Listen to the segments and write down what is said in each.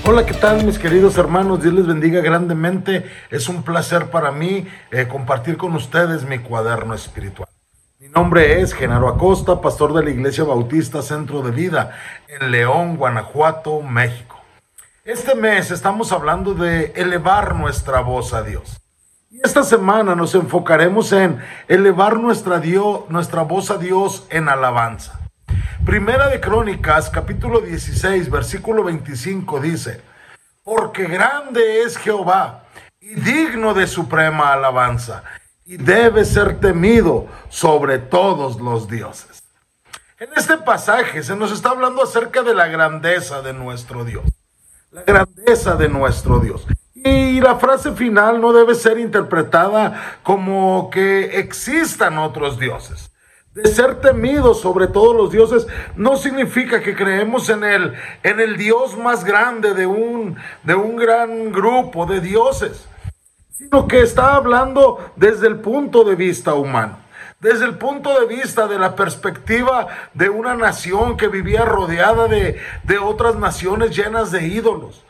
Hola, ¿qué tal mis queridos hermanos? Dios les bendiga grandemente. Es un placer para mí compartir con ustedes mi cuaderno espiritual. Mi nombre es Genaro Acosta, pastor de la Iglesia Bautista Centro de Vida en León, Guanajuato, México. Este mes estamos hablando de elevar nuestra voz a Dios. Y esta semana nos enfocaremos en elevar nuestra voz a Dios en alabanza. Primera de Crónicas, capítulo 16, versículo 25 dice: porque grande es Jehová y digno de suprema alabanza, y debe ser temido sobre todos los dioses. En este pasaje se nos está hablando acerca de la grandeza de nuestro Dios. La grandeza de nuestro Dios. Y la frase final no debe ser interpretada como que existan otros dioses. De ser temido sobre todos los dioses no significa que creemos en el Dios más grande de un gran grupo de dioses, sino que está hablando desde el punto de vista humano, desde el punto de vista de la perspectiva de una nación que vivía rodeada de otras naciones llenas de ídolos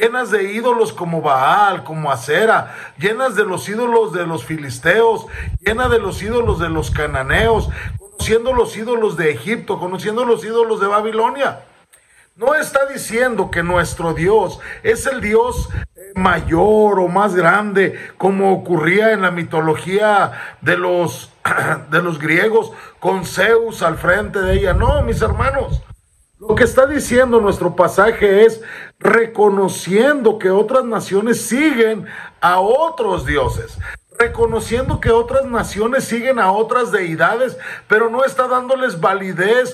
como Baal, como Acera, llenas de los ídolos de los filisteos, llenas de los ídolos de los cananeos, conociendo los ídolos de Egipto, conociendo los ídolos de Babilonia. No está diciendo que nuestro Dios es el Dios mayor o más grande, como ocurría en la mitología de los griegos, con Zeus al frente de ella. No, mis hermanos. Lo que está diciendo nuestro pasaje es reconociendo que otras naciones siguen a otros dioses, reconociendo que otras naciones siguen a otras deidades, pero no está dándoles validez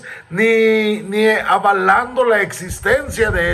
ni avalando la existencia de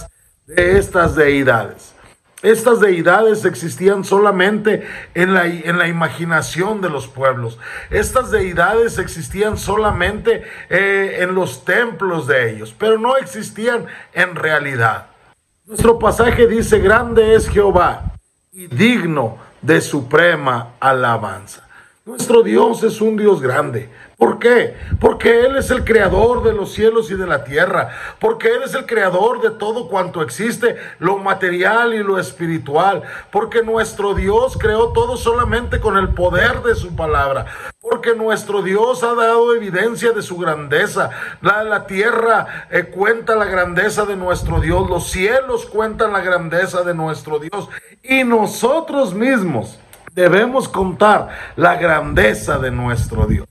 estas deidades. Estas deidades existían solamente en la imaginación de los pueblos. Estas deidades existían solamente en los templos de ellos, pero no existían en realidad. Nuestro pasaje dice: grande es Jehová y digno de suprema alabanza. Nuestro Dios es un Dios grande. ¿Por qué? Porque Él es el creador de los cielos y de la tierra, porque Él es el creador de todo cuanto existe, lo material y lo espiritual, porque nuestro Dios creó todo solamente con el poder de su palabra, porque nuestro Dios ha dado evidencia de su grandeza. La tierra cuenta la grandeza de nuestro Dios, los cielos cuentan la grandeza de nuestro Dios, y nosotros mismos debemos contar la grandeza de nuestro Dios.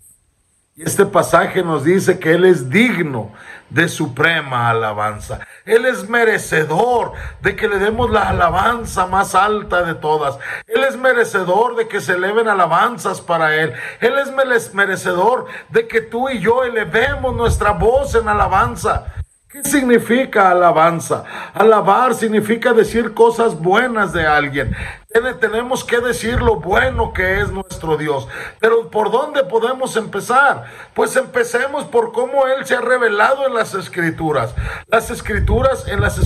Y este pasaje nos dice que Él es digno de suprema alabanza. Él es merecedor de que le demos la alabanza más alta de todas. Él es merecedor de que se eleven alabanzas para Él. Él es merecedor de que tú y yo elevemos nuestra voz en alabanza. ¿Qué significa alabanza? Alabar significa decir cosas buenas de alguien. Tenemos que decir lo bueno que es nuestro Dios. Pero ¿por dónde podemos empezar? Pues empecemos por cómo Él se ha revelado en las Escrituras. En las Escrituras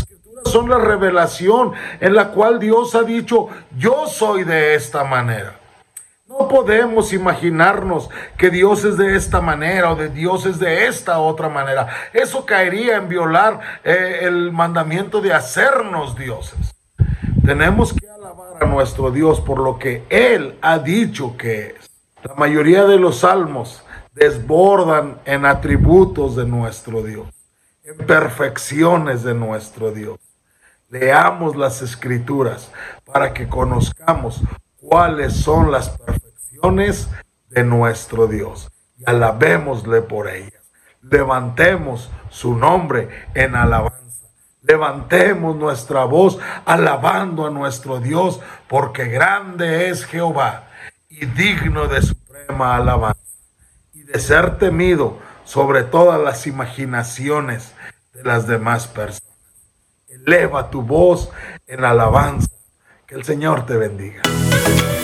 son la revelación en la cual Dios ha dicho: yo soy de esta manera. No podemos imaginarnos que Dios es de esta manera o de Dios es de esta otra manera. Eso caería en violar el mandamiento de hacernos dioses. Tenemos que alabar a nuestro Dios por lo que Él ha dicho que es. La mayoría de los salmos desbordan en atributos de nuestro Dios, en perfecciones de nuestro Dios. Leamos las Escrituras para que conozcamos cuáles son las perfecciones de nuestro Dios y alabémosle por ellas. Levantemos su nombre en alabanza. Levantemos nuestra voz alabando a nuestro Dios, porque grande es Jehová y digno de suprema alabanza y de ser temido sobre todas las imaginaciones de las demás personas. Eleva tu voz en alabanza. Que el Señor te bendiga.